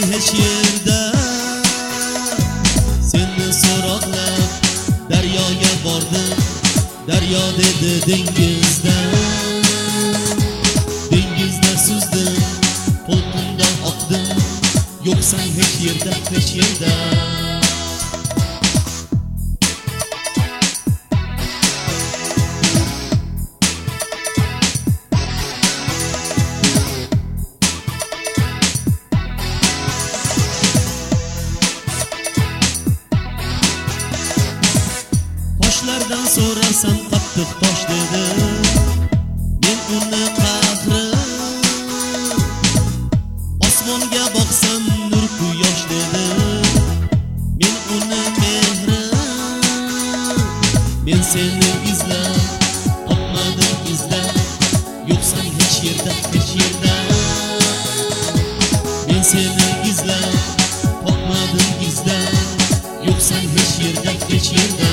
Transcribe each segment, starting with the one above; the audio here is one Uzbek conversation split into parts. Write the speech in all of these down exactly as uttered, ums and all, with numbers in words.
hech yerda. Seni so'roqlab daryoga bordim, daryo dedi dengizda. Dengizda suzdim, to'lqinda oqdim, yo'qsan hech yerda, hech yerda. Toshlardan so'rasam qattiq tosh dedi, men uni qahri. Osmonga boqsam nur quyosh dedi, men uni mehri. Men seni izlab topmadim izlab, yo'qsan hech yerda, hech yerda. Men seni izlab topmadim izlab, yo'qsan hech yerda, hech yerda.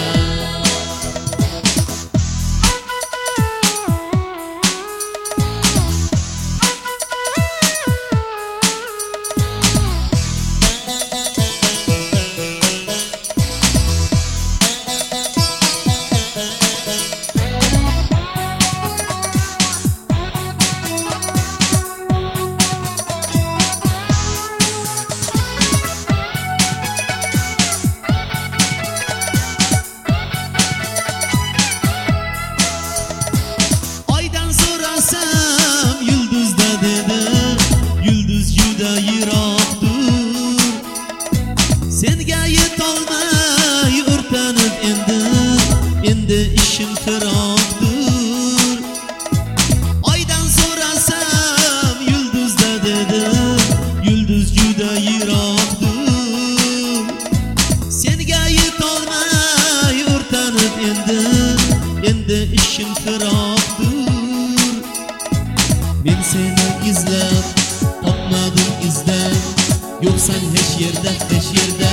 Yulduzda dedi, yulduz juda yiroqdir. Senga yetolmay o'rtanib endi, endi ishim firoqdir. Oydan so'rasam yulduzda dedi, yulduz juda yiroqdir. Senga yetolmay o'rtanib endi, endi ishim firoqdir. Men seni izlab topmadim izlab, yo'qsan hech yerda, hech yerda.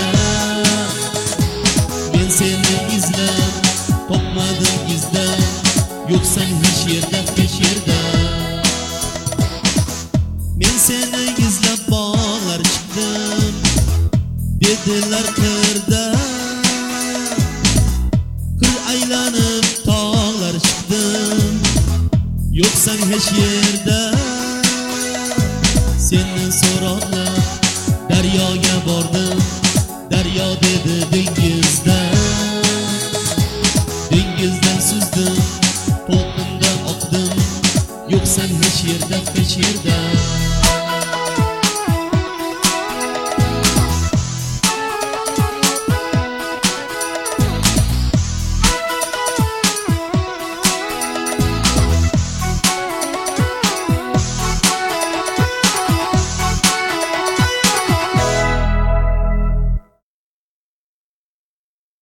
Men seni izlab topmadim izlab, yo'qsan hech yerda, hech yerda. Men seni izlab bog'lar chiqdim, dedilar qirda. Qir aylanib tog'lar chiqdim, yo'qsan hech yerda. Seni so'roqlab daryoga bordim, daryo dedi dengizda. Dengizdan suzdim, to'lqinda oqdim, yo'qsan hech yerda, hech yerda.